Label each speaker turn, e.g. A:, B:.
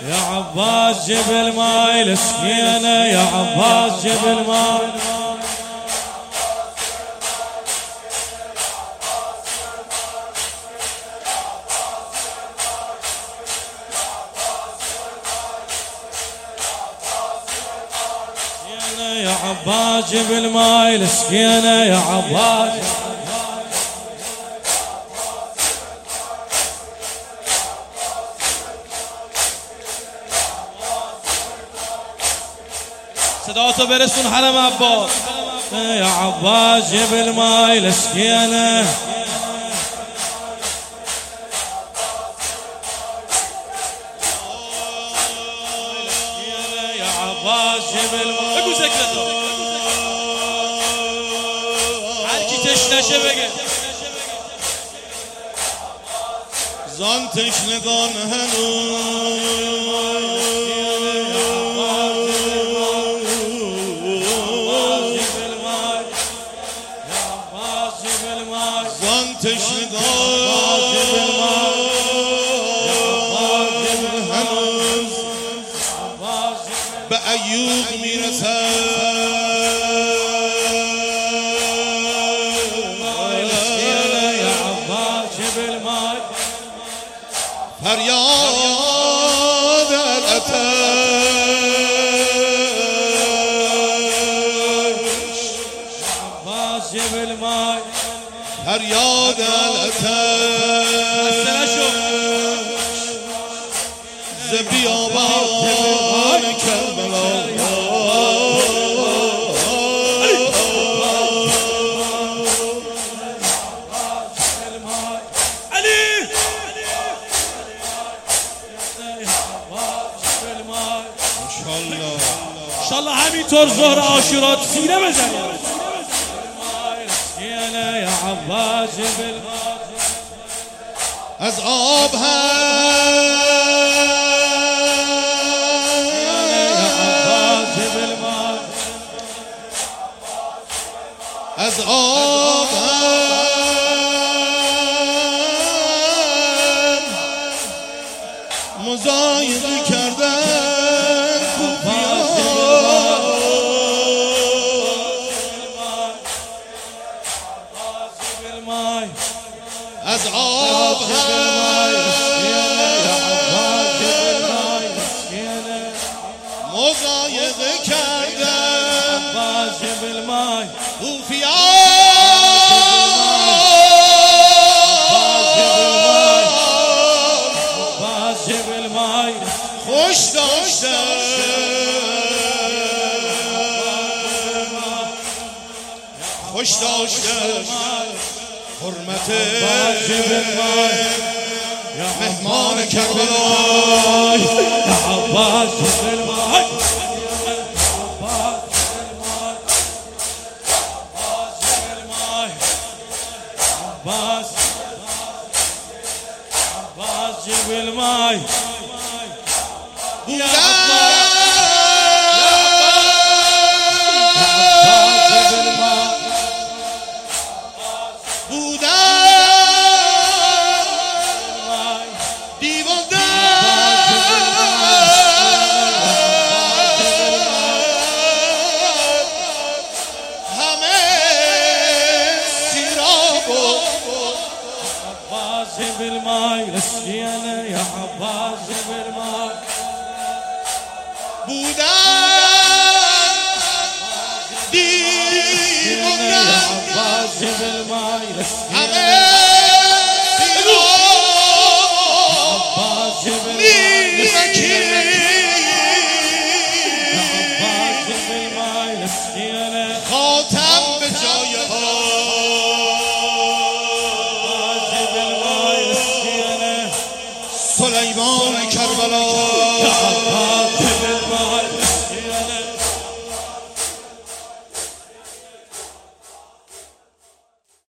A: يا عباس جيب الماي لسكينة يا عباس جيب الماي يا عباس جيب الماي لسكينة يا عباس صداته برسون حرم عباس يا عباس جيب الماي لسكينة يا عباس جيب الماي بگو ذکرتو هر کی تشنشه بگه
B: زان تشنگان هنوز به ایوب میرسد فریاد العطش فریاد العطش ز بیابان کربلا
A: انشالله همینطور ظهر عاشورات سینه بزنید يا عباس جيب الماي
B: از آب از آب مضایقه کردن از آب مضایقه کردن خوش داشتن خوش داشتن حرمت مهمان کربلا
A: يا عباس جيب الماي عباس جيب الماي يا عباس جيب الماي جيب الماي لسكينة يا عباس جيب الماي
B: بودن دیوانه
A: يا عباس جيب الماي لسكينة
B: همه
A: عباس جيب الماي
B: نیمکی
A: يا عباس جيب الماي لسكينة